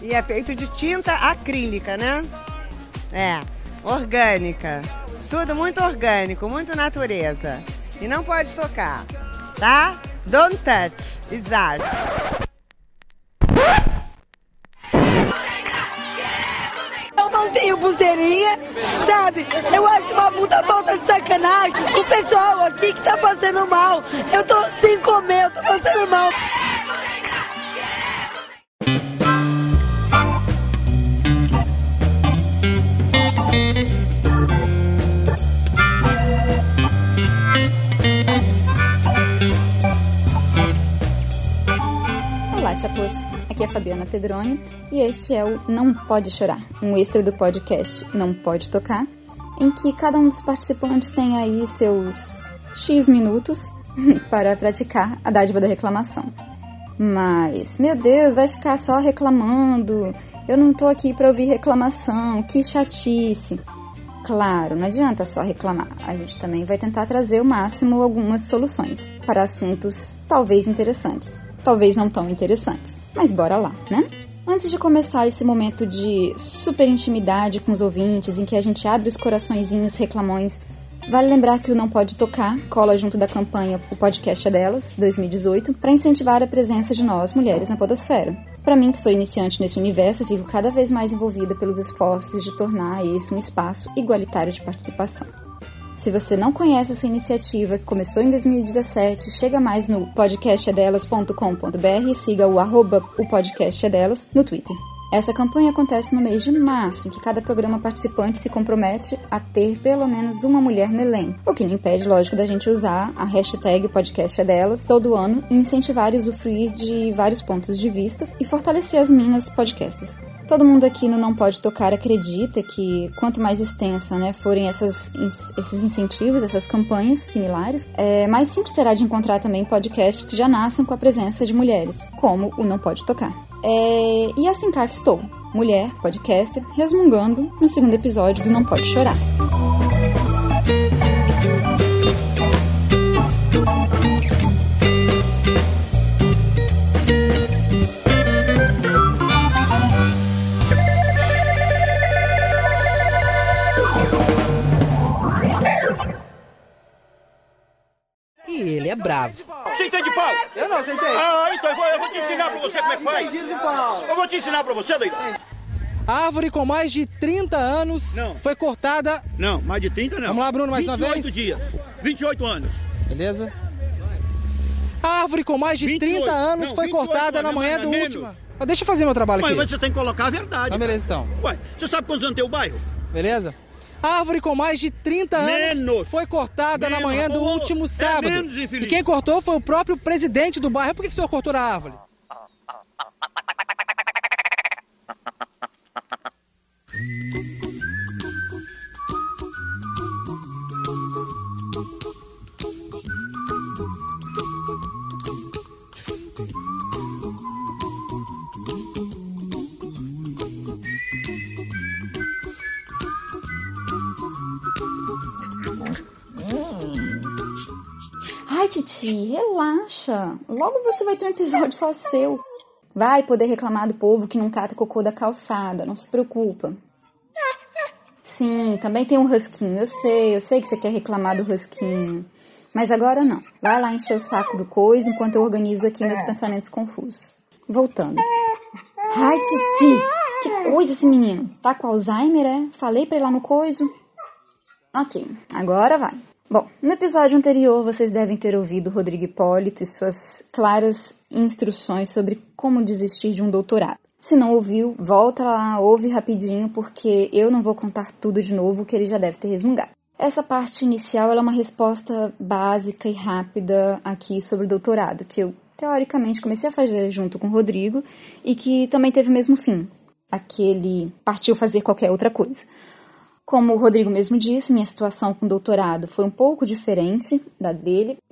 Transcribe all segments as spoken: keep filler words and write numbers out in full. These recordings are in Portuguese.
E é feito de tinta acrílica, né? É, orgânica. Tudo muito orgânico, muito natureza. E não pode tocar, tá? Don't touch, it's art. Eu não tenho pulseirinha, sabe? Eu acho uma puta falta de sacanagem com o pessoal aqui que tá passando mal. Eu tô sem comer, eu tô passando mal. Olá, Chapôs. Aqui é a Fabiana Pedroni e este é o Não Pode Chorar, um extra do podcast Não Pode Tocar, em que cada um dos participantes tem aí seus X minutos para praticar a dádiva da reclamação. Mas, meu Deus, vai ficar só reclamando, eu não tô aqui para ouvir reclamação, que chatice. Claro, não adianta só reclamar, a gente também vai tentar trazer o máximo algumas soluções para assuntos talvez interessantes. Talvez não tão interessantes, mas bora lá, né? Antes de começar esse momento de super intimidade com os ouvintes, em que a gente abre os coraçõezinhos reclamões, vale lembrar que o Não Pode Tocar cola junto da campanha O Podcast é Delas, dois mil e dezoito, para incentivar a presença de nós, mulheres, na podosfera. Para mim, que sou iniciante nesse universo, eu fico cada vez mais envolvida pelos esforços de tornar esse um espaço igualitário de participação. Se você não conhece essa iniciativa, que começou em dois mil e dezessete, chega mais no podcast é delas ponto com ponto b r e siga o arroba o podcast é delas no Twitter. Essa campanha acontece no mês de março, em que cada programa participante se compromete a ter pelo menos uma mulher no elenco, o que não impede, lógico, da gente usar a hashtag podcast é delas todo ano e incentivar e usufruir de vários pontos de vista e fortalecer as minas podcasters. Todo mundo aqui no Não Pode Tocar acredita que quanto mais extensa, né, forem essas, esses incentivos, essas campanhas similares, é, mais simples será de encontrar também podcasts que já nasçam com a presença de mulheres, como o Não Pode Tocar. É, e assim cá que estou, mulher, podcaster, resmungando no segundo episódio do Não Pode Chorar. Ele é bravo. Você entende pau? Eu não, você entende? Ah, então eu vou, eu vou te ensinar pra você como é que faz. Eu vou te ensinar pra você, doido. A árvore com mais de trinta anos não. foi cortada... Não, mais de trinta não. Vamos lá, Bruno, mais uma vez? vinte e oito dias. vinte e oito anos. Beleza. A árvore com mais de vinte e oito, trinta anos não, foi cortada anos, na manhã do menos. último... Ah, deixa eu fazer meu trabalho Mas aqui. Mas você tem que colocar a verdade. Então, beleza, então. Ué, você sabe quantos anos tem o bairro? Beleza. A árvore com mais de trinta anos menos. foi cortada menos. na manhã do oh, último sábado. É menos, e quem cortou foi o próprio presidente do bairro. Por que, que o senhor cortou a árvore? Ai, Titi, relaxa. Logo você vai ter um episódio só seu. Vai poder reclamar do povo que não cata cocô da calçada, não se preocupa. Sim, também tem um husquinho, eu sei, eu sei que você quer reclamar do husquinho. Mas agora não. Vai lá encher o saco do coisa enquanto eu organizo aqui meus pensamentos confusos. Voltando. Ai, Titi, que coisa esse menino. Tá com Alzheimer, é? Falei pra ir lá no coiso. Ok, agora vai. Bom, no episódio anterior vocês devem ter ouvido Rodrigo Hipólito e suas claras instruções sobre como desistir de um doutorado. Se não ouviu, volta lá, ouve rapidinho, porque eu não vou contar tudo de novo que ele já deve ter resmungado. Essa parte inicial ela é uma resposta básica e rápida aqui sobre o doutorado, que eu teoricamente comecei a fazer junto com o Rodrigo e que também teve o mesmo fim. Aquele partiu fazer qualquer outra coisa. Como o Rodrigo mesmo disse, minha situação com o doutorado foi um pouco diferente da dele.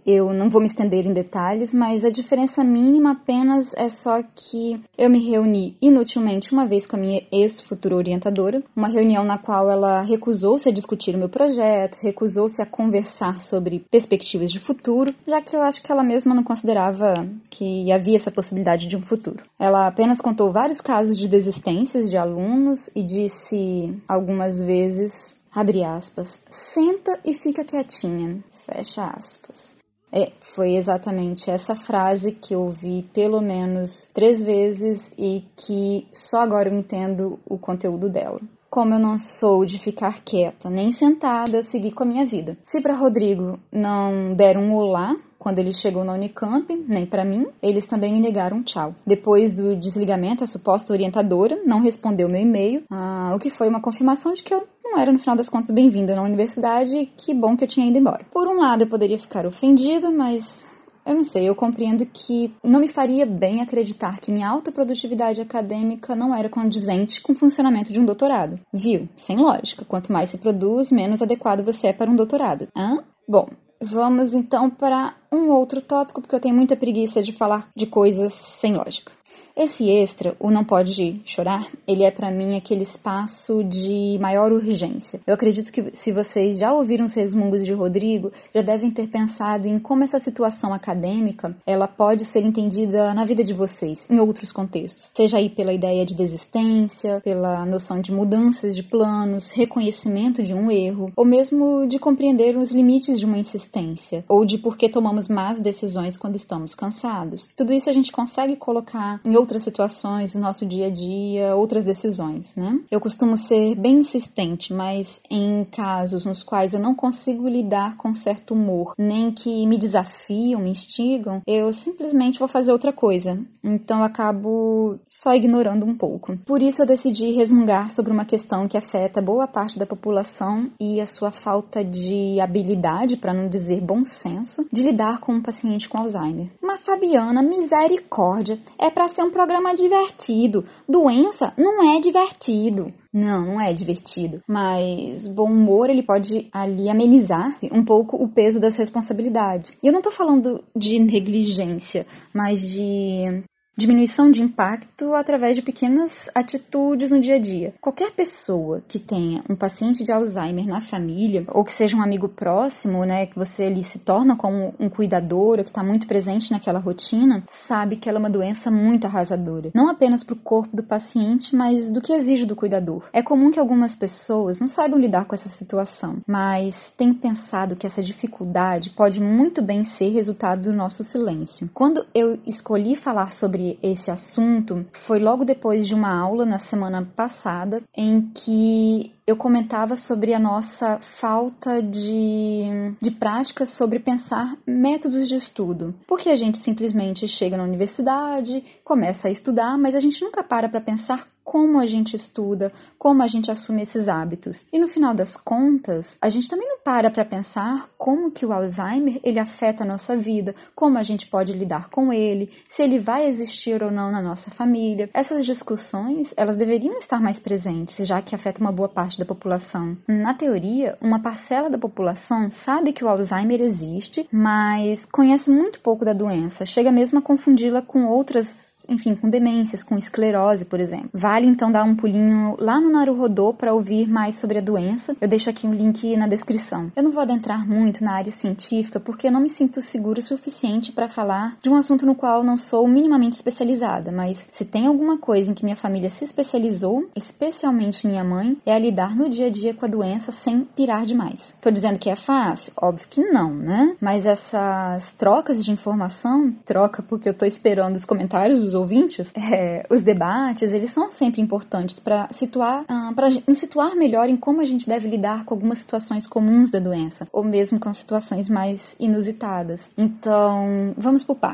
Eu não vou me estender em detalhes, mas a diferença mínima apenas é só que eu me reuni inutilmente uma vez com a minha ex-futura orientadora, uma reunião na qual ela recusou-se a discutir o meu projeto, recusou-se a conversar sobre perspectivas de futuro, já que eu acho que ela mesma não considerava que havia essa possibilidade de um futuro. Ela apenas contou vários casos de desistências de alunos e disse algumas vezes, abre aspas, senta e fica quietinha, fecha aspas. É, foi exatamente essa frase que eu ouvi pelo menos três vezes e que só agora eu entendo o conteúdo dela. Como eu não sou de ficar quieta nem sentada, eu segui com a minha vida. Se para Rodrigo não deram um olá quando ele chegou na Unicamp, nem para mim, eles também me negaram um tchau. Depois do desligamento, a suposta orientadora não respondeu meu e-mail, ah, o que foi uma confirmação de que eu não era, no final das contas, bem-vinda na universidade e que bom que eu tinha ido embora. Por um lado, eu poderia ficar ofendida, mas eu não sei, eu compreendo que não me faria bem acreditar que minha alta produtividade acadêmica não era condizente com o funcionamento de um doutorado. Viu? Sem lógica. Quanto mais se produz, menos adequado você é para um doutorado. Hã? Bom, vamos então para um outro tópico, porque eu tenho muita preguiça de falar de coisas sem lógica. Esse extra, o Não Pode Chorar, ele é para mim aquele espaço de maior urgência. Eu acredito que se vocês já ouviram os resmungos de Rodrigo, já devem ter pensado em como essa situação acadêmica, ela pode ser entendida na vida de vocês, em outros contextos. Seja aí pela ideia de desistência, pela noção de mudanças de planos, reconhecimento de um erro, ou mesmo de compreender os limites de uma insistência, ou de por que tomamos más decisões quando estamos cansados. Tudo isso a gente consegue colocar em outras situações, no nosso dia a dia, outras decisões, né? Eu costumo ser bem insistente, mas em casos nos quais eu não consigo lidar com certo humor, nem que me desafiam, me instigam, eu simplesmente vou fazer outra coisa. Então eu acabo só ignorando um pouco. Por isso eu decidi resmungar sobre uma questão que afeta boa parte da população e a sua falta de habilidade, para não dizer bom senso, de lidar com um paciente com Alzheimer. Mas Fabiana, misericórdia, é para ser um programa divertido. Doença não é divertido. Não, não é divertido. Mas bom humor, ele pode ali amenizar um pouco o peso das responsabilidades. E eu não tô falando de negligência, mas de diminuição de impacto através de pequenas atitudes no dia a dia. Qualquer pessoa que tenha um paciente de Alzheimer na família, ou que seja um amigo próximo, né, que você ali se torna como um cuidador, ou que está muito presente naquela rotina, sabe que ela é uma doença muito arrasadora. Não apenas para o corpo do paciente, mas do que exige do cuidador. É comum que algumas pessoas não saibam lidar com essa situação, mas tenho pensado que essa dificuldade pode muito bem ser resultado do nosso silêncio. Quando eu escolhi falar sobre esse assunto, foi logo depois de uma aula na semana passada em que eu comentava sobre a nossa falta de, de prática sobre pensar métodos de estudo. Porque a gente simplesmente chega na universidade, começa a estudar, mas a gente nunca para para pensar como a gente estuda, como a gente assume esses hábitos. E no final das contas, a gente também não para para pensar como que o Alzheimer ele afeta a nossa vida, como a gente pode lidar com ele, se ele vai existir ou não na nossa família. Essas discussões, elas deveriam estar mais presentes, já que afeta uma boa parte da população. Na teoria, uma parcela da população sabe que o Alzheimer existe, mas conhece muito pouco da doença, chega mesmo a confundi-la com outras, enfim, com demências, com esclerose, por exemplo. Vale, então, dar um pulinho lá no Naruhodô para ouvir mais sobre a doença. Eu deixo aqui um link na descrição. Eu não vou adentrar muito na área científica porque eu não me sinto segura o suficiente para falar de um assunto no qual não sou minimamente especializada, mas se tem alguma coisa em que minha família se especializou, especialmente minha mãe, é a lidar no dia a dia com a doença sem pirar demais. Tô dizendo que é fácil? Óbvio que não, né? Mas essas trocas de informação, troca porque eu tô esperando os comentários dos ouvintes, é, os debates, eles são sempre importantes para situar, uh, para nos situar melhor em como a gente deve lidar com algumas situações comuns da doença, ou mesmo com situações mais inusitadas. Então, vamos por parte.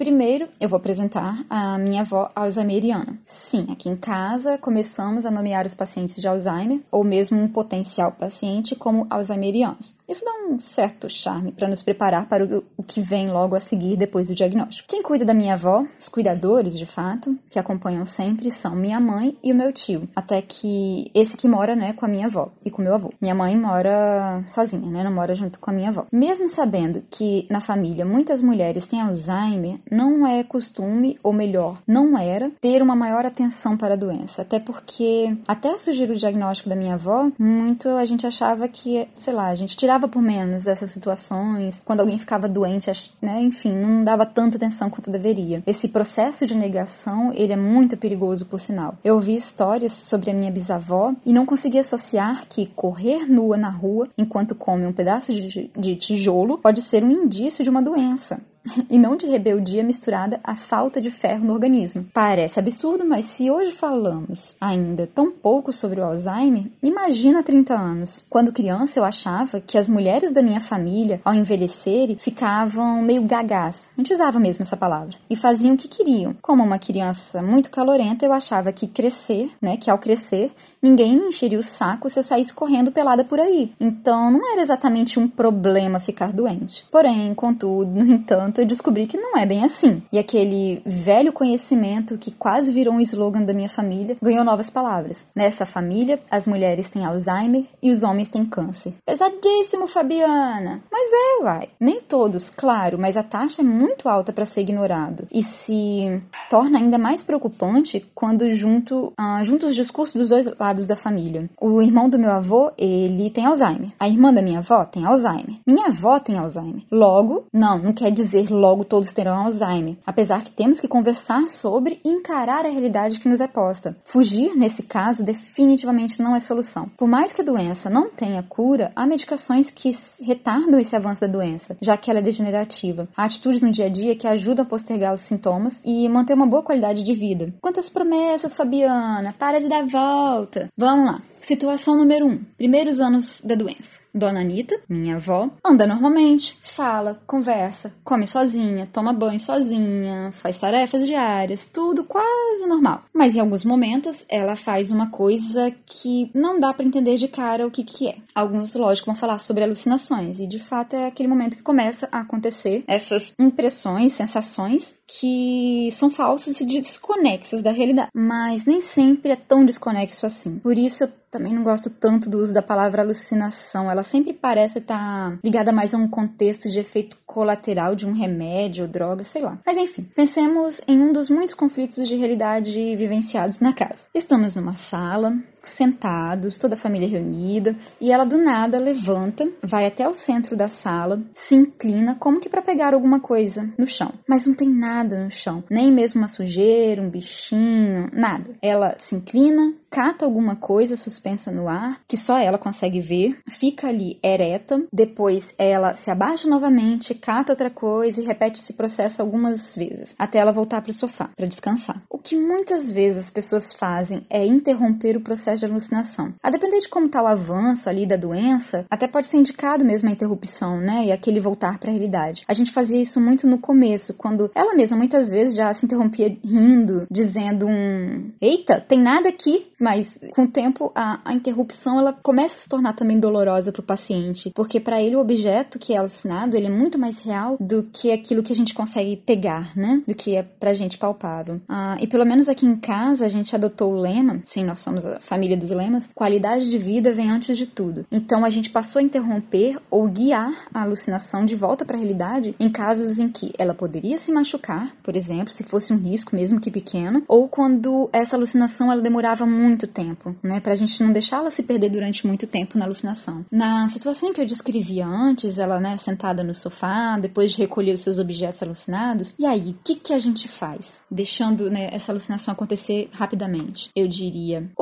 Primeiro, eu vou apresentar a minha avó alzheimeriana. Sim, aqui em casa começamos a nomear os pacientes de Alzheimer, ou mesmo um potencial paciente, como alzheimerianos. Isso dá um certo charme para nos preparar para o, o que vem logo a seguir depois do diagnóstico. Quem cuida da minha avó, os cuidadores, de fato, que acompanham sempre, são minha mãe e o meu tio. Até que esse que mora, né, com a minha avó e com meu avô. Minha mãe mora sozinha, né, não mora junto com a minha avó. Mesmo sabendo que na família muitas mulheres têm Alzheimer, não é costume, ou melhor, não era, ter uma maior atenção para a doença. Até porque, até surgir o diagnóstico da minha avó, muito a gente achava que, sei lá, a gente tirava por menos essas situações, quando alguém ficava doente, né, enfim, não dava tanta atenção quanto deveria. Esse processo de negação, ele é muito perigoso, por sinal. Eu ouvi histórias sobre a minha bisavó e não conseguia associar que correr nua na rua enquanto come um pedaço de, de tijolo pode ser um indício de uma doença. E não de rebeldia misturada à falta de ferro no organismo. Parece absurdo, mas se hoje falamos ainda tão pouco sobre o Alzheimer, imagina há trinta anos. Quando criança, eu achava que as mulheres da minha família, ao envelhecerem, ficavam meio gagás. A gente usava mesmo essa palavra. E faziam o que queriam. Como uma criança muito calorenta, eu achava que crescer, né, que ao crescer, ninguém me encheria o saco se eu saísse correndo pelada por aí. Então, não era exatamente um problema ficar doente. Porém, contudo, no entanto, eu descobri que não é bem assim. E aquele velho conhecimento que quase virou um slogan da minha família ganhou novas palavras. Nessa família, as mulheres têm Alzheimer e os homens têm câncer. Pesadíssimo, Fabiana! Mas é, uai. Nem todos, claro, mas a taxa é muito alta para ser ignorado. E se torna ainda mais preocupante quando junto, uh, junto os discursos dos dois lados da família. O irmão do meu avô, ele tem Alzheimer. A irmã da minha avó tem Alzheimer. Minha avó tem Alzheimer. Logo, não, não quer dizer logo todos terão Alzheimer, apesar que temos que conversar sobre e encarar a realidade que nos é posta. Fugir, nesse caso, definitivamente não é solução. Por mais que a doença não tenha cura, há medicações que retardam esse avanço da doença, já que ela é degenerativa. Há atitudes no dia a dia que ajudam a postergar os sintomas e manter uma boa qualidade de vida. Quantas promessas, Fabiana! Para de dar volta! Vamos lá! Situação número um. Primeiros anos da doença. Dona Anita, minha avó, anda normalmente, fala, conversa, come sozinha, toma banho sozinha, faz tarefas diárias, tudo quase normal. Mas em alguns momentos ela faz uma coisa que não dá para entender de cara o que que é. Alguns, lógico, vão falar sobre alucinações e de fato é aquele momento que começa a acontecer essas impressões, sensações que são falsas e desconexas da realidade. Mas nem sempre é tão desconexo assim. Por isso eu também não gosto tanto do uso da palavra alucinação. Ela sempre parece estar ligada mais a um contexto de efeito colateral de um remédio ou droga, sei lá. Mas enfim, pensemos em um dos muitos conflitos de realidade vivenciados na casa. Estamos numa sala, sentados, toda a família reunida, e ela do nada levanta, vai até o centro da sala, se inclina como que para pegar alguma coisa no chão. Mas não tem nada no chão, nem mesmo uma sujeira, um bichinho, nada. Ela se inclina, cata alguma coisa suspensa no ar, que só ela consegue ver, fica ali ereta, depois ela se abaixa novamente, cata outra coisa e repete esse processo algumas vezes, até ela voltar para o sofá, para descansar. O que muitas vezes as pessoas fazem é interromper o processo de alucinação. A depender de como está o avanço ali da doença, até pode ser indicado mesmo a interrupção, né, e aquele voltar para a realidade. A gente fazia isso muito no começo, quando ela mesma muitas vezes já se interrompia rindo, dizendo um eita, tem nada aqui, mas com o tempo a, a interrupção ela começa a se tornar também dolorosa para o paciente, porque para ele o objeto que é alucinado, ele é muito mais real do que aquilo que a gente consegue pegar, né, do que é pra gente palpável. Ah, e pelo menos aqui em casa a gente adotou o lema, sim, nós somos a família dos lemas, qualidade de vida vem antes de tudo. Então a gente passou a interromper ou guiar a alucinação de volta para a realidade em casos em que ela poderia se machucar, por exemplo, se fosse um risco mesmo que pequeno, ou quando essa alucinação ela demorava muito tempo, né, pra gente não deixá-la se perder durante muito tempo na alucinação. Na situação que eu descrevia antes, ela, né, sentada no sofá, depois de recolher os seus objetos alucinados, e aí, o que que a gente faz? Deixando, né, essa alucinação acontecer rapidamente. Eu diria, oi vó,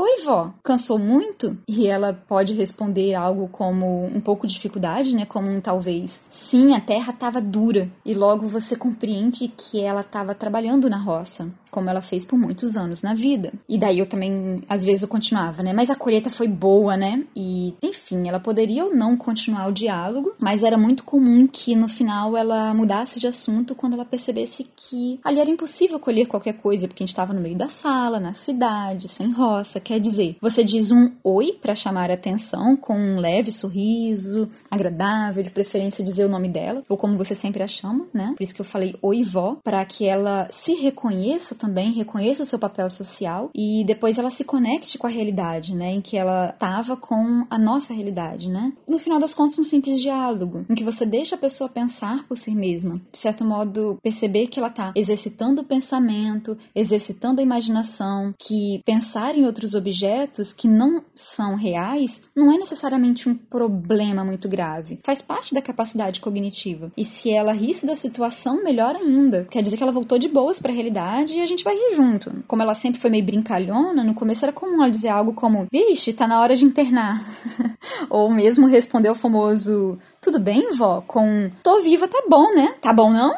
vó, cansou muito? E ela pode responder algo como um pouco de dificuldade, né? Como um talvez, sim, a terra estava dura. E logo você compreende que ela estava trabalhando na roça, como ela fez por muitos anos na vida. E daí eu também, às vezes eu continuava, né? Mas a colheita foi boa, né? E, enfim, ela poderia ou não continuar o diálogo, mas era muito comum que no final ela mudasse de assunto quando ela percebesse que ali era impossível colher qualquer coisa, porque a gente estava no meio da sala, na cidade, sem roça. Quer dizer, você diz um oi para chamar a atenção, com um leve sorriso, agradável, de preferência dizer o nome dela, ou como você sempre a chama, né? Por isso que eu falei oi vó, para que ela se reconheça também, reconheça o seu papel social e depois ela se conecte com a realidade, né? Em que ela estava com a nossa realidade, né? No final das contas, um simples diálogo, em que você deixa a pessoa pensar por si mesma. De certo modo, perceber que ela está exercitando o pensamento, exercitando a imaginação, que pensar em outros objetos que não são reais não é necessariamente um problema muito grave. Faz parte da capacidade cognitiva. E se ela ri-se da situação, melhor ainda. Quer dizer que ela voltou de boas para a realidade e a gente vai rir junto. Como ela sempre foi meio brincalhona, no começo era comum ela dizer algo como: vixe, tá na hora de internar. Ou mesmo responder o famoso: tudo bem, vó? Com tô viva, tá bom, né? Tá bom, não?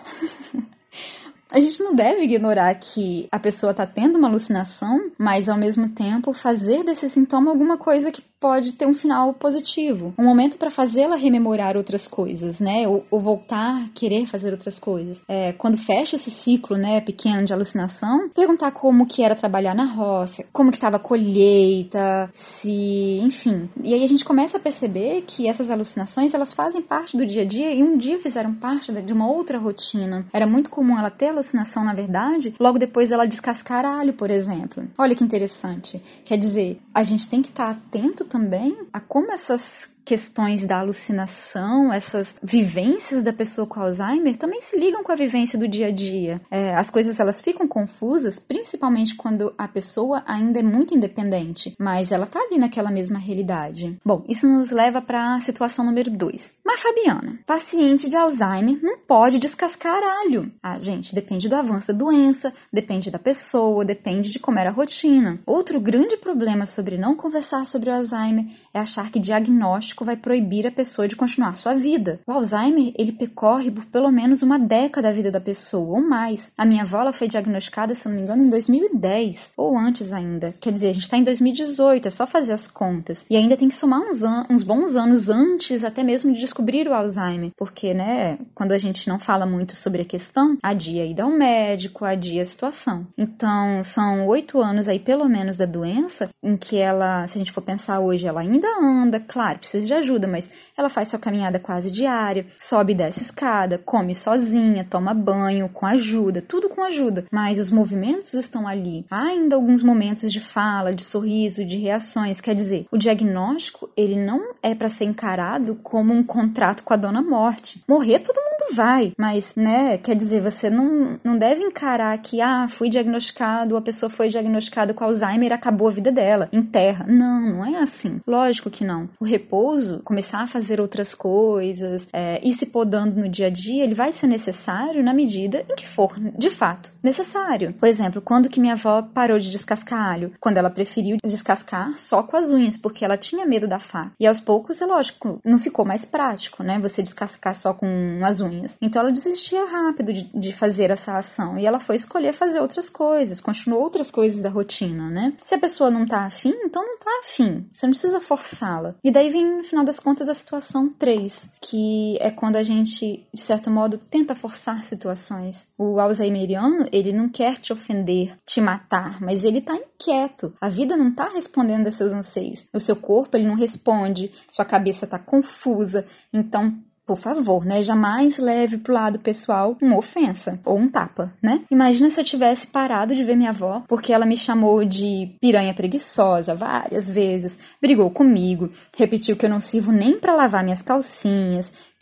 A gente não deve ignorar que a pessoa está tendo uma alucinação, mas ao mesmo tempo fazer desse sintoma alguma coisa que pode ter um final positivo. Um momento para fazê-la rememorar outras coisas, né? Ou, ou voltar a querer fazer outras coisas. É, quando fecha esse ciclo, né, pequeno de alucinação, perguntar como que era trabalhar na roça, como que estava a colheita, se... enfim. E aí a gente começa a perceber que essas alucinações, elas fazem parte do dia a dia e um dia fizeram parte de uma outra rotina. Era muito comum ela ter alucinação, na verdade, logo depois ela descascar alho, por exemplo. Olha que interessante. Quer dizer, a gente tem que estar atento também a como essas questões da alucinação, essas vivências da pessoa com Alzheimer também se ligam com a vivência do dia a dia. É, as coisas elas ficam confusas, principalmente quando a pessoa ainda é muito independente, mas ela tá ali naquela mesma realidade. Bom, isso nos leva para a situação número dois. Mas Fabiana, paciente de Alzheimer não pode descascar alho. Ah, gente, depende do avanço da doença, depende da pessoa, depende de como era a rotina. Outro grande problema sobre não conversar sobre o Alzheimer é achar que diagnóstico vai proibir a pessoa de continuar sua vida. O Alzheimer, ele percorre por pelo menos uma década da vida da pessoa, ou mais. A minha avó ela foi diagnosticada, se não me engano, em dois mil e dez, ou antes ainda. Quer dizer, a gente está em dois mil e dezoito, é só fazer as contas. E ainda tem que somar uns, an- uns bons anos antes, até mesmo de descobrir o Alzheimer. Porque, né, quando a gente não fala muito sobre a questão, adia a ida ao médico, adia a situação. Então, são oito anos aí, pelo menos, da doença, em que ela, se a gente for pensar hoje, ela ainda anda, claro, precisa de ajuda, mas ela faz sua caminhada quase diária, sobe e desce escada, come sozinha, toma banho com ajuda, tudo com ajuda, mas os movimentos estão ali. Há ainda alguns momentos de fala, de sorriso, de reações, quer dizer, o diagnóstico, ele não é para ser encarado como um contrato com a dona morte. Morrer todo mundo vai, mas, né, quer dizer, você não, não deve encarar que, ah, fui diagnosticado, a pessoa foi diagnosticada com Alzheimer, acabou a vida dela, enterra. Não, não é assim. Lógico que não. O repouso, começar a fazer outras coisas, é, ir se podando no dia a dia, ele vai ser necessário na medida em que for, de fato, necessário. Por exemplo, quando que minha avó parou de descascar alho? Quando ela preferiu descascar só com as unhas, porque ela tinha medo da faca. E aos poucos, é lógico, não ficou mais prático, né? Você descascar só com as unhas. Então ela desistia rápido de, de fazer essa ação e ela foi escolher fazer outras coisas, continuou outras coisas da rotina, né? Se a pessoa não tá afim, então não tá afim. Você não precisa forçá-la. E daí vem, no final das contas, a situação três, que é quando a gente, de certo modo, tenta forçar situações. O alzheimeriano, ele não quer te ofender, te matar, mas ele tá inquieto. A vida não tá respondendo a seus anseios. O seu corpo, ele não responde, sua cabeça tá confusa, então... por favor, né? Jamais leve pro lado pessoal uma ofensa ou um tapa, né? Imagina se eu tivesse parado de ver minha avó porque ela me chamou de piranha preguiçosa várias vezes, brigou comigo, repetiu que eu não sirvo nem pra lavar minhas calcinhas,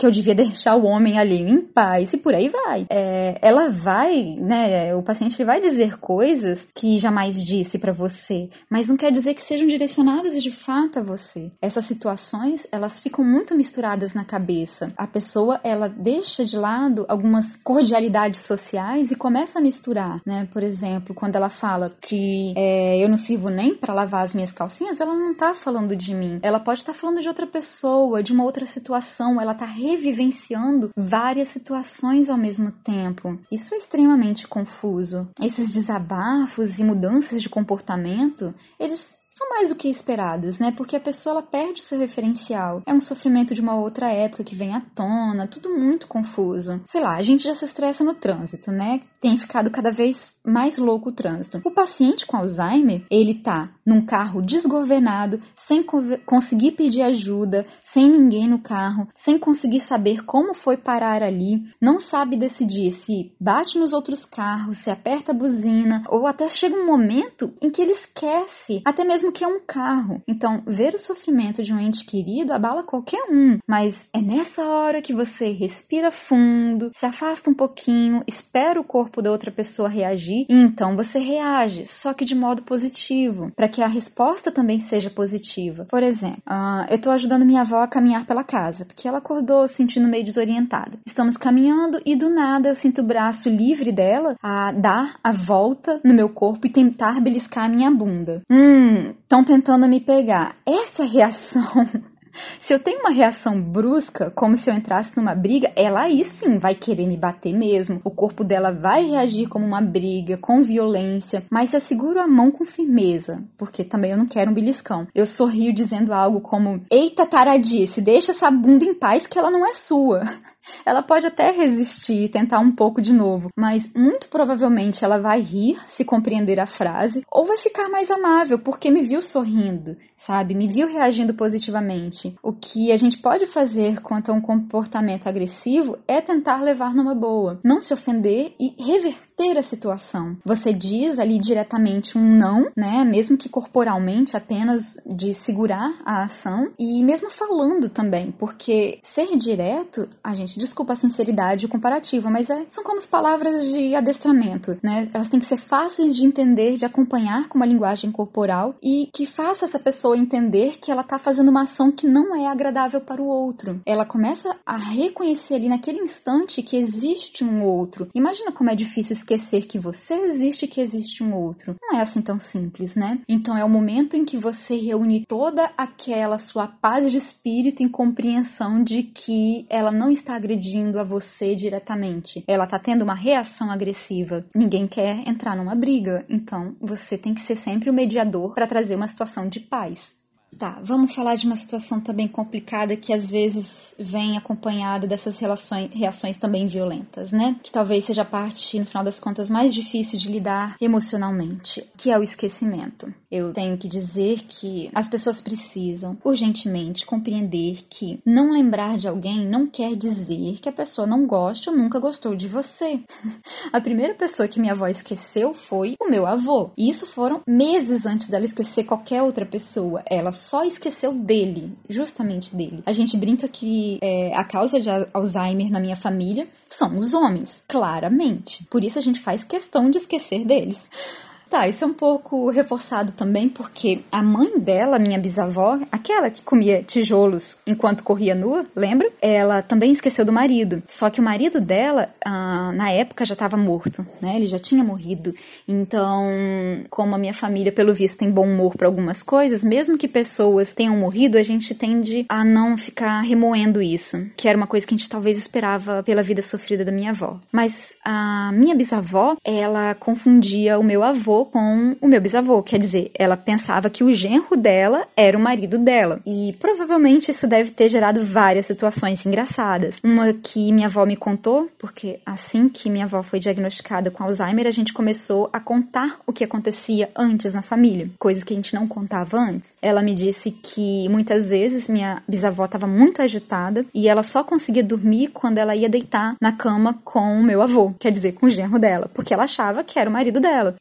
que eu devia deixar o homem ali em paz, e por aí vai. É, ela vai, né, o paciente vai dizer coisas que jamais disse pra você, mas não quer dizer que sejam direcionadas de fato a você. Essas situações, elas ficam muito misturadas na cabeça. A pessoa, ela deixa de lado algumas cordialidades sociais e começa a misturar, né? Por exemplo, quando ela fala que é, eu não sirvo nem pra lavar as minhas calcinhas, ela não tá falando de mim. Ela pode estar falando de outra pessoa, de uma outra situação. Ela tá revivenciando várias situações ao mesmo tempo. Isso é extremamente confuso. Esses desabafos e mudanças de comportamento, eles são mais do que esperados, né? Porque a pessoa, ela perde o seu referencial. É um sofrimento de uma outra época que vem à tona, tudo muito confuso. Sei lá, a gente já se estressa no trânsito, né? Tem ficado cada vez mais louco o trânsito. O paciente com Alzheimer, ele tá num carro desgovernado, sem co- conseguir pedir ajuda, sem ninguém no carro, sem conseguir saber como foi parar ali, não sabe decidir se bate nos outros carros, se aperta a buzina, ou até chega um momento em que ele esquece até mesmo que é um carro. Então, ver o sofrimento de um ente querido abala qualquer um, mas é nessa hora que você respira fundo, se afasta um pouquinho, espera o corpo da outra pessoa reagir, e então você reage, só que de modo positivo, para que a resposta também seja positiva. Por exemplo, uh, eu tô ajudando minha avó a caminhar pela casa, porque ela acordou se sentindo meio desorientada. Estamos caminhando e do nada eu sinto o braço livre dela a dar a volta no meu corpo e tentar beliscar a minha bunda. Hum, estão tentando me pegar. Essa reação... Se eu tenho uma reação brusca, como se eu entrasse numa briga, ela aí sim vai querer me bater mesmo. O corpo dela vai reagir como uma briga, com violência. Mas se eu seguro a mão com firmeza, porque também eu não quero um beliscão, eu sorrio dizendo algo como: eita taradice, deixa essa bunda em paz que ela não é sua. Ela pode até resistir, tentar um pouco de novo, mas muito provavelmente ela vai rir, se compreender a frase, ou vai ficar mais amável, porque me viu sorrindo, sabe? Me viu reagindo positivamente. O que a gente pode fazer quanto a um comportamento agressivo é tentar levar numa boa, não se ofender e reverter a situação. Você diz ali diretamente um não, né? Mesmo que corporalmente, apenas de segurar a ação, e mesmo falando também, porque ser direto, a gente desculpa a sinceridade e o comparativo, mas é, são como as palavras de adestramento, né? Elas têm que ser fáceis de entender, de acompanhar com uma linguagem corporal e que faça essa pessoa entender que ela tá fazendo uma ação que não é agradável para o outro. Ela começa a reconhecer ali naquele instante que existe um outro. Imagina como é difícil esquecer que você existe e que existe um outro. Não é assim tão simples, né? Então é o momento em que você reúne toda aquela sua paz de espírito em compreensão de que ela não está agredindo a você diretamente. Ela tá tendo uma reação agressiva. Ninguém quer entrar numa briga, então você tem que ser sempre o mediador para trazer uma situação de paz. Tá, vamos falar de uma situação também complicada que às vezes vem acompanhada dessas relações, reações também violentas, né? Que talvez seja a parte, no final das contas, mais difícil de lidar emocionalmente, que é o esquecimento. Eu tenho que dizer que as pessoas precisam urgentemente compreender que não lembrar de alguém não quer dizer que a pessoa não gosta ou nunca gostou de você. A primeira pessoa que minha avó esqueceu foi o meu avô. E isso foram meses antes dela esquecer qualquer outra pessoa. Ela só esqueceu dele, justamente dele. A gente brinca que é, a causa de Alzheimer na minha família são os homens, claramente. Por isso a gente faz questão de esquecer deles. Tá, isso é um pouco reforçado também porque a mãe dela, minha bisavó, aquela que comia tijolos enquanto corria nua, lembra? Ela também esqueceu do marido. Só que o marido dela, ah, na época, já estava morto, né? Ele já tinha morrido. Então, como a minha família, pelo visto, tem bom humor para algumas coisas, mesmo que pessoas tenham morrido, a gente tende a não ficar remoendo isso, que era uma coisa que a gente talvez esperava pela vida sofrida da minha avó. Mas a minha bisavó, ela confundia o meu avô com o meu bisavô, quer dizer, ela pensava que o genro dela era o marido dela, e provavelmente isso deve ter gerado várias situações engraçadas. Uma que minha avó me contou, porque assim que minha avó foi diagnosticada com Alzheimer, a gente começou a contar o que acontecia antes na família, coisas que a gente não contava antes. Ela me disse que muitas vezes minha bisavó estava muito agitada e ela só conseguia dormir quando ela ia deitar na cama com o meu avô, quer dizer, com o genro dela, porque ela achava que era o marido dela, e aí ela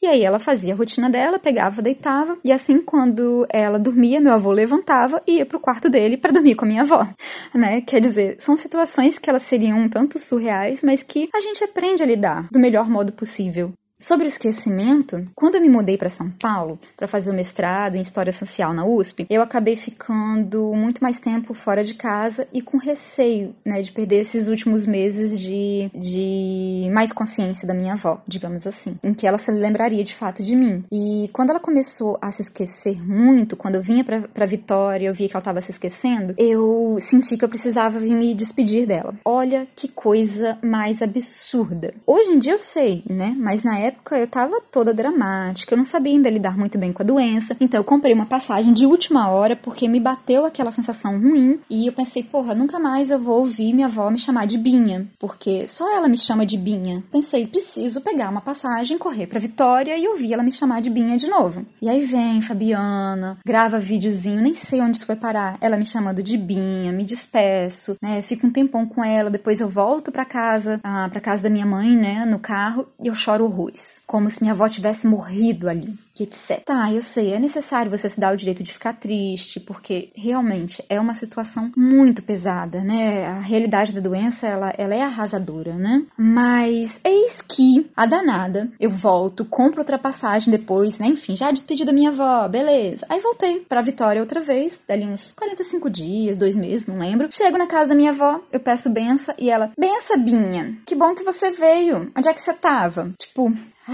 fazia a rotina dela, pegava, deitava, e assim, quando ela dormia, meu avô levantava e ia pro quarto dele pra dormir com a minha avó, né? Quer dizer, são situações que elas seriam um tanto surreais, mas que a gente aprende a lidar do melhor modo possível. Sobre o esquecimento, quando eu me mudei para São Paulo para fazer o mestrado em História Social na U S P, eu acabei ficando muito mais tempo fora de casa e com receio, né, de perder esses últimos meses de, de mais consciência da minha avó, digamos assim, em que ela se lembraria de fato de mim. E quando ela começou a se esquecer muito, quando eu vinha pra, pra Vitória, eu via que ela estava se esquecendo, eu senti que eu precisava vir me despedir dela. Olha que coisa mais absurda. Hoje em dia eu sei, né, mas na época época eu tava toda dramática, eu não sabia ainda lidar muito bem com a doença, então eu comprei uma passagem de última hora porque me bateu aquela sensação ruim e eu pensei, porra, nunca mais eu vou ouvir minha avó me chamar de Binha, porque só ela me chama de Binha. Pensei, preciso pegar uma passagem, correr pra Vitória e ouvir ela me chamar de Binha de novo. E aí vem Fabiana, grava videozinho, nem sei onde isso foi parar, ela me chamando de Binha, me despeço, né, fico um tempão com ela, depois eu volto pra casa, ah, pra casa da minha mãe, né, no carro, e eu choro horrores. Como se minha avó tivesse morrido ali, etcétera. Tá, eu sei, é necessário você se dar o direito de ficar triste, porque realmente é uma situação muito pesada, né? A realidade da doença, ela, ela é arrasadora, né? Mas eis que, a danada, eu volto, compro outra passagem depois, né? Enfim, já despedi da minha avó, beleza. Aí voltei pra Vitória outra vez, dali uns quarenta e cinco dias, dois meses, não lembro. Chego na casa da minha avó, eu peço benção e ela, benção, Binha, que bom que você veio. Onde é que você tava? Tipo...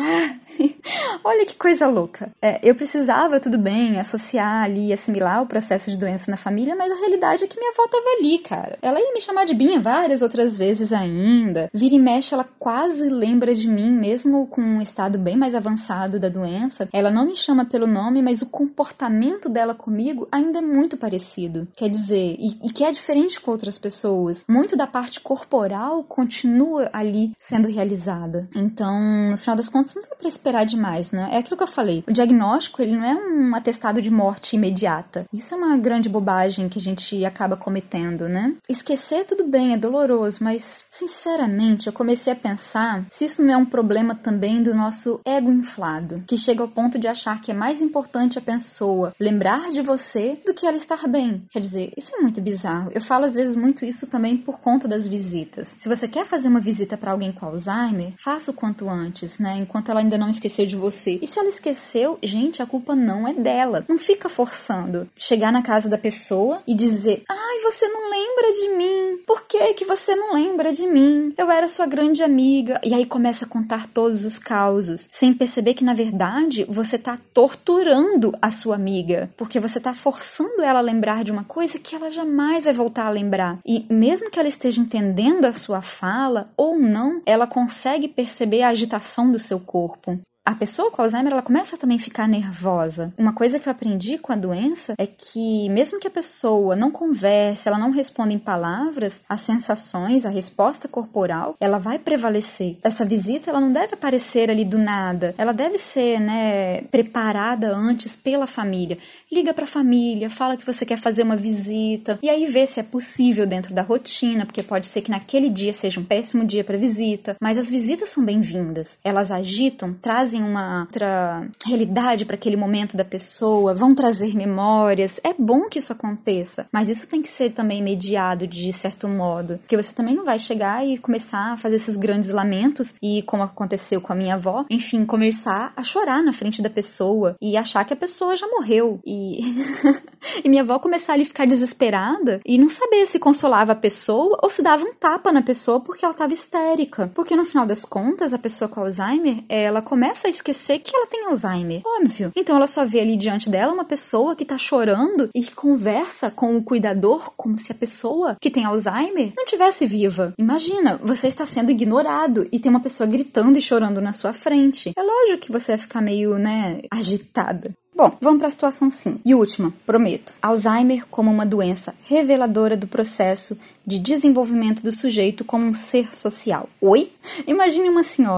Olha que coisa louca. É, eu precisava, tudo bem, associar ali, assimilar o processo de doença na família, mas a realidade é que minha avó tava ali, cara. Ela ia me chamar de Binha várias outras vezes ainda. Vira e mexe, ela quase lembra de mim, mesmo com um estado bem mais avançado da doença. Ela não me chama pelo nome, mas o comportamento dela comigo ainda é muito parecido. Quer dizer, e, e que é diferente com outras pessoas. Muito da parte corporal continua ali sendo realizada. Então, no final das contas, não dá pra esperar demais, né? É aquilo que eu falei. O diagnóstico, ele não é um atestado de morte imediata. Isso é uma grande bobagem que a gente acaba cometendo, né? Esquecer, tudo bem, é doloroso, mas, sinceramente, eu comecei a pensar se isso não é um problema também do nosso ego inflado, que chega ao ponto de achar que é mais importante a pessoa lembrar de você do que ela estar bem. Quer dizer, isso é muito bizarro. Eu falo, às vezes, muito isso também por conta das visitas. Se você quer fazer uma visita pra alguém com Alzheimer, faça o quanto antes, né? Enquanto ela ainda não esqueceu de você. E se ela esqueceu, gente, a culpa não é dela. Não fica forçando. Chegar na casa da pessoa e dizer, ai, você não lembra de mim. Por que que você não lembra de mim? Eu era sua grande amiga. E aí começa a contar todos os causos, sem perceber que, na verdade, você tá torturando a sua amiga. Porque você tá forçando ela a lembrar de uma coisa que ela jamais vai voltar a lembrar. E mesmo que ela esteja entendendo a sua fala, ou não, ela consegue perceber a agitação do seu corpo. A pessoa com Alzheimer, ela começa a também ficar nervosa. Uma coisa que eu aprendi com a doença é que, mesmo que a pessoa não converse, ela não responda em palavras, as sensações, a resposta corporal, ela vai prevalecer. Essa visita, ela não deve aparecer ali do nada. Ela deve ser, né, preparada antes pela família. Liga pra família, fala que você quer fazer uma visita, e aí vê se é possível dentro da rotina, porque pode ser que naquele dia seja um péssimo dia pra visita, mas as visitas são bem-vindas. Elas agitam, trazem uma outra realidade para aquele momento da pessoa, vão trazer memórias. É bom que isso aconteça, mas isso tem que ser também mediado de certo modo, porque você também não vai chegar e começar a fazer esses grandes lamentos e, como aconteceu com a minha avó, enfim, começar a chorar na frente da pessoa e achar que a pessoa já morreu e, e minha avó começar a ficar desesperada e não saber se consolava a pessoa ou se dava um tapa na pessoa porque ela estava histérica, porque no final das contas a pessoa com Alzheimer, ela começa a esquecer que ela tem Alzheimer, óbvio. Então ela só vê ali diante dela uma pessoa que tá chorando e que conversa com o cuidador como se a pessoa que tem Alzheimer não tivesse viva. Imagina, você está sendo ignorado e tem uma pessoa gritando e chorando na sua frente. É lógico que você vai ficar meio, né, agitada. Bom, vamos para a situação sim. E última, prometo. Alzheimer como uma doença reveladora do processo de desenvolvimento do sujeito como um ser social. Oi? Imagine uma senhora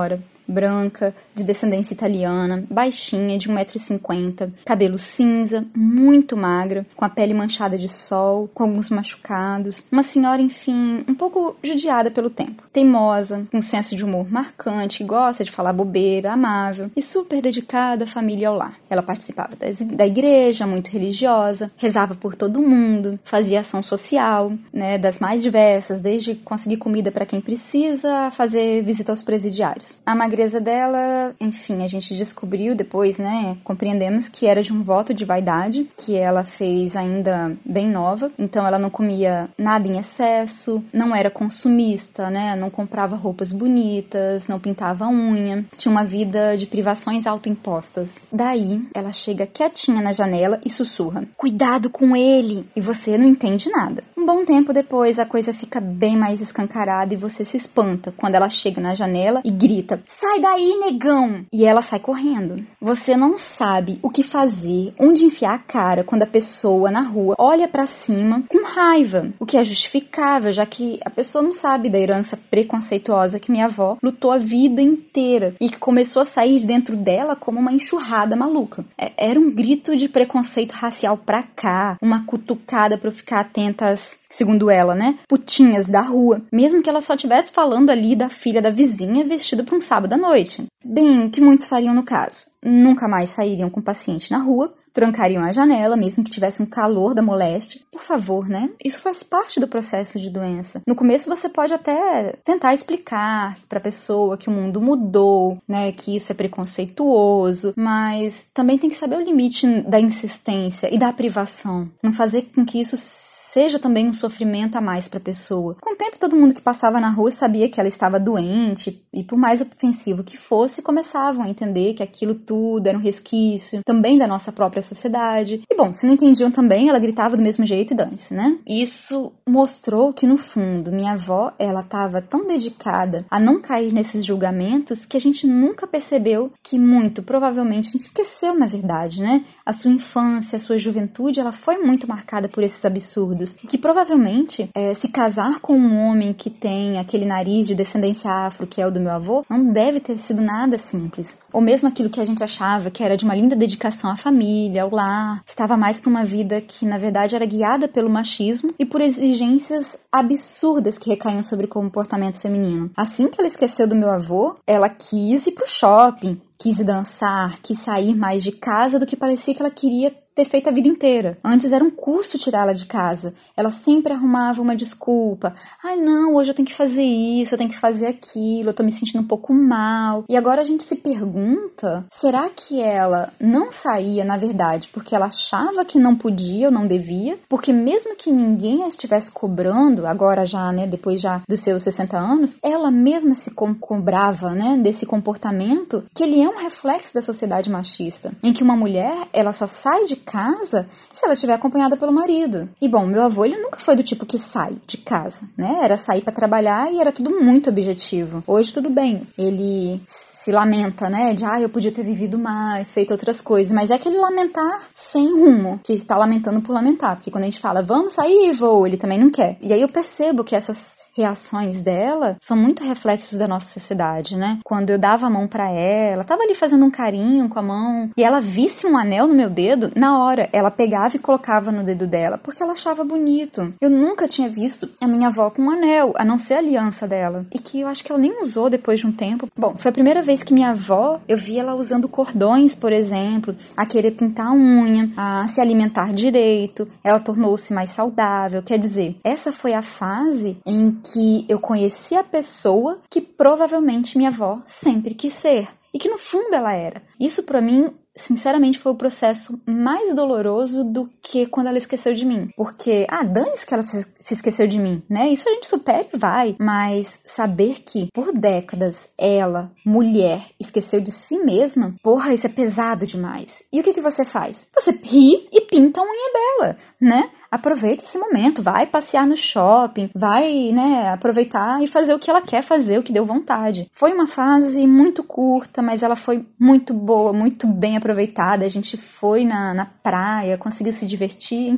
branca, de descendência italiana, baixinha, de um metro e cinquenta, cabelo cinza, muito magra, com a pele manchada de sol, com alguns machucados. Uma senhora, enfim, um pouco judiada pelo tempo. Teimosa, com um senso de humor marcante, que gosta de falar bobeira, amável e super dedicada à família e ao lar. Ela participava da igreja, muito religiosa, rezava por todo mundo, fazia ação social, né, das mais diversas, desde conseguir comida para quem precisa, fazer visita aos presidiários. A magreza dela, enfim, a gente descobriu depois, né, compreendemos que era de um voto de vaidade, que ela fez ainda bem nova, então ela não comia nada em excesso, não era consumista, né, não comprava roupas bonitas, não pintava a unha, tinha uma vida de privações autoimpostas. Daí, ela chega quietinha na janela e sussurra: "Cuidado com ele!" E você não entende nada. Um bom tempo depois, a coisa fica bem mais escancarada e você se espanta quando ela chega na janela e grita: "Sai daí, negão!" E ela sai correndo. Você não sabe o que fazer, onde enfiar a cara quando a pessoa na rua olha pra cima com raiva, o que é justificável, já que a pessoa não sabe da herança preconceituosa que minha avó lutou a vida inteira e que começou a sair de dentro dela como uma enxurrada maluca. Era um grito de preconceito racial pra cá, uma cutucada pra eu ficar atenta às, segundo ela, né, putinhas da rua, mesmo que ela só estivesse falando ali da filha da vizinha vestida pra um sábado à noite. Bem, o que muitos fariam no caso? Nunca mais sairiam com o paciente na rua, trancariam a janela, mesmo que tivesse um calor da moléstia. Por favor, né? Isso faz parte do processo de doença. No começo você pode até tentar explicar pra pessoa que o mundo mudou, né? Que isso é preconceituoso, mas também tem que saber o limite da insistência e da privação. Não fazer com que isso seja também um sofrimento a mais para a pessoa. Com o tempo, todo mundo que passava na rua sabia que ela estava doente e, por mais ofensivo que fosse, começavam a entender que aquilo tudo era um resquício também da nossa própria sociedade. E, bom, se não entendiam também, ela gritava do mesmo jeito e dane-se, né? Isso mostrou que, no fundo, minha avó, ela estava tão dedicada a não cair nesses julgamentos que a gente nunca percebeu que, muito provavelmente, a gente esqueceu, na verdade, né? A sua infância, a sua juventude, ela foi muito marcada por esses absurdos. Que provavelmente, é, se casar com um homem que tem aquele nariz de descendência afro, que é o do meu avô, não deve ter sido nada simples. Ou mesmo aquilo que a gente achava que era de uma linda dedicação à família, ao lar, estava mais para uma vida que, na verdade, era guiada pelo machismo e por exigências absurdas que recaíam sobre o comportamento feminino. Assim que ela esqueceu do meu avô, ela quis ir pro shopping, quis dançar, quis sair mais de casa do que parecia que ela queria ter feito a vida inteira. Antes era um custo tirá-la de casa. Ela sempre arrumava uma desculpa. Ai, não, hoje eu tenho que fazer isso, eu tenho que fazer aquilo, eu tô me sentindo um pouco mal. E agora a gente se pergunta, será que ela não saía, na verdade, porque ela achava que não podia ou não devia? Porque mesmo que ninguém a estivesse cobrando, agora já, né, depois já dos seus sessenta anos, ela mesma se co- cobrava, né, desse comportamento, que ele é um reflexo da sociedade machista, em que uma mulher, ela só sai de casa se ela estiver acompanhada pelo marido. E bom, meu avô, ele nunca foi do tipo que sai de casa, né? Era sair pra trabalhar e era tudo muito objetivo. Hoje tudo bem, ele se lamenta, né? De, ah, eu podia ter vivido mais, feito outras coisas, mas é aquele lamentar sem rumo, que está lamentando por lamentar, porque quando a gente fala, vamos sair, vou, ele também não quer. E aí eu percebo que essas reações dela são muito reflexos da nossa sociedade, né? Quando eu dava a mão pra ela, tava ali fazendo um carinho com a mão, e ela visse um anel no meu dedo, na hora ela pegava e colocava no dedo dela, porque ela achava bonito. Eu nunca tinha visto a minha avó com um anel, a não ser a aliança dela, e que eu acho que ela nem usou depois de um tempo. Bom, foi a primeira vez que minha avó, eu vi ela usando cordões, por exemplo, a querer pintar a unha, a se alimentar direito, ela tornou-se mais saudável. Quer dizer, essa foi a fase em que eu conheci a pessoa que provavelmente minha avó sempre quis ser, e que no fundo ela era. Isso pra mim, sinceramente, foi o processo mais doloroso do que quando ela esqueceu de mim. Porque, ah, dane-se que ela se esqueceu de mim, né? Isso a gente supera e vai. Mas saber que, por décadas, ela, mulher, esqueceu de si mesma, porra, isso é pesado demais. E o que que você faz? Você ri e pinta a unha dela, né? Aproveita esse momento, vai passear no shopping, vai, né, aproveitar e fazer o que ela quer fazer, o que deu vontade. Foi uma fase muito curta, mas ela foi muito boa, muito bem aproveitada. A gente foi na, na praia, conseguiu se divertir, enfim.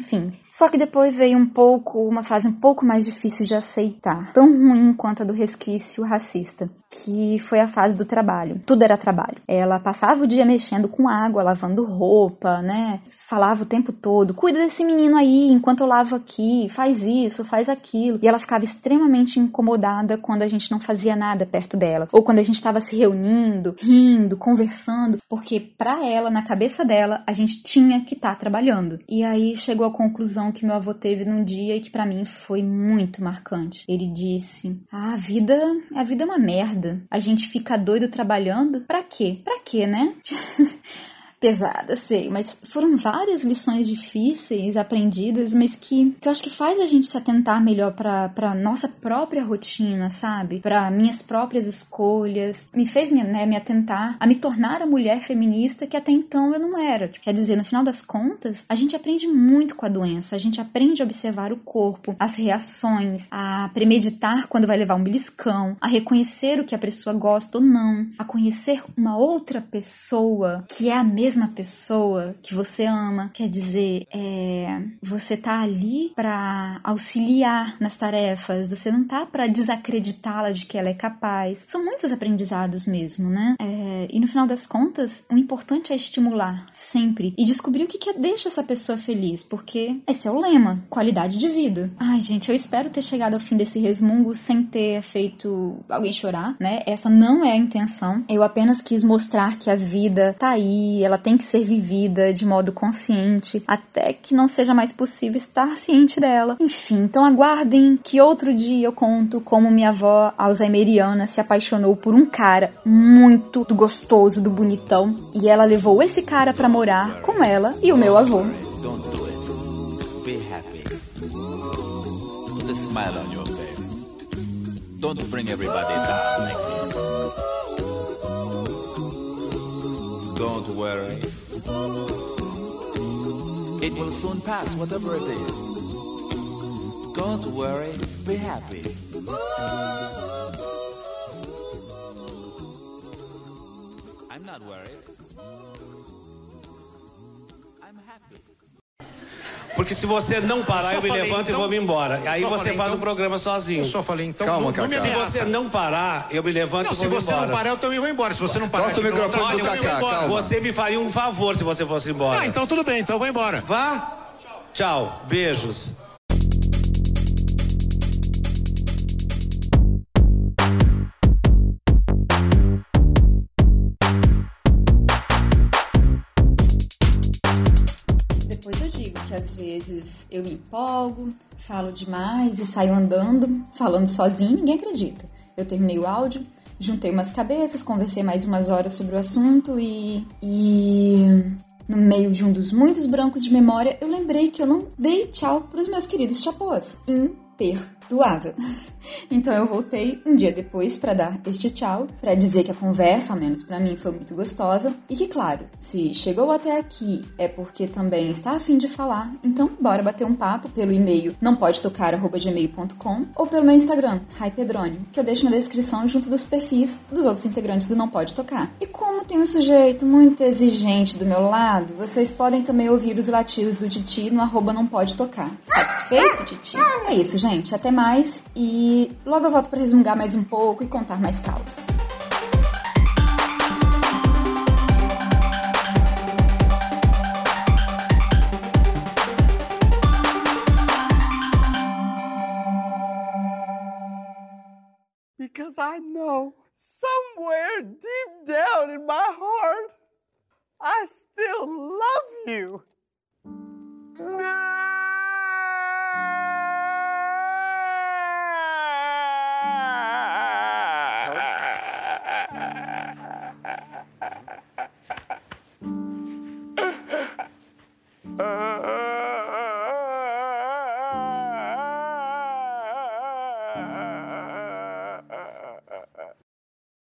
Só que depois veio um pouco, uma fase um pouco mais difícil de aceitar, tão ruim quanto a do resquício racista, que foi a fase do trabalho. Tudo era trabalho. Ela passava o dia mexendo com água, lavando roupa, né? Falava o tempo todo, cuida desse menino aí enquanto eu lavo aqui, faz isso, faz aquilo. E ela ficava extremamente incomodada quando a gente não fazia nada perto dela, ou quando a gente estava se reunindo, rindo, conversando, porque pra ela, na cabeça dela, a gente tinha que estar tá trabalhando. E aí chegou a conclusão que meu avô teve num dia e que pra mim foi muito marcante. Ele disse: ah, a vida, a vida é uma merda. A gente fica doido trabalhando. Pra quê? Pra quê, né? Pesado, eu sei, mas foram várias lições difíceis aprendidas, mas que, que eu acho que faz a gente se atentar melhor pra, pra nossa própria rotina, sabe? Pra minhas próprias escolhas. Me fez, né, me atentar a me tornar a mulher feminista que até então eu não era. Quer dizer, no final das contas, a gente aprende muito com a doença. A gente aprende a observar o corpo, as reações, a premeditar quando vai levar um beliscão, a reconhecer o que a pessoa gosta ou não, a conhecer uma outra pessoa que é a mesma mesma pessoa que você ama. Quer dizer, é, você tá ali pra auxiliar nas tarefas, você não tá pra desacreditá-la de que ela é capaz. São muitos aprendizados mesmo, né? É, e no final das contas, o importante é estimular sempre e descobrir o que, que deixa essa pessoa feliz, porque esse é o lema, qualidade de vida. Ai, gente, eu espero ter chegado ao fim desse resmungo sem ter feito alguém chorar, né? Essa não é a intenção. Eu apenas quis mostrar que a vida tá aí, ela tem que ser vivida de modo consciente, até que não seja mais possível estar ciente dela. Enfim, então aguardem que outro dia eu conto como minha avó alzheimeriana se apaixonou por um cara muito do gostoso, do bonitão, e ela levou esse cara pra morar com ela e o meu avô. Don't do it. Be happy. Put a smile on your face. Don't bring everybody down like this. Don't worry. It will soon pass, whatever it is. Don't worry, be happy. I'm not worried. I'm happy. Porque se você não parar, eu, eu me falei, levanto então, e vou me embora. Aí você falei, faz o então, um programa sozinho. Eu só falei, então... Calma, não, não se você não parar, eu me levanto não, e vou me embora. Se você não parar, eu também vou embora. Se você não parar... Corta o microfone do Cacá, calma. Você me faria um favor se você fosse embora. Ah, então tudo bem, então eu vou embora. Vá. Tchau. Beijos. Depois eu digo que às vezes eu me empolgo, falo demais e saio andando, falando sozinho, ninguém acredita. Eu terminei o áudio, juntei umas cabeças, conversei mais umas horas sobre o assunto e... e... no meio de um dos muitos brancos de memória, eu lembrei que eu não dei tchau pros meus queridos chapôs. Imperdoável. Então eu voltei um dia depois pra dar este tchau, pra dizer que a conversa, ao menos pra mim, foi muito gostosa e que, claro, se chegou até aqui é porque também está a fim de falar, então bora bater um papo pelo e-mail não pode tocar arroba gmail ponto com ou pelo meu Instagram, Rai Pedroni, que eu deixo na descrição junto dos perfis dos outros integrantes do Não Pode Tocar. E como tem um sujeito muito exigente do meu lado, vocês podem também ouvir os latidos do Titi no arroba Não Pode Tocar. Satisfeito, Titi? É isso, gente. Até mais e E logo eu volto para resmungar mais um pouco e contar mais causos. Because I know somewhere deep down in my heart, I still love you.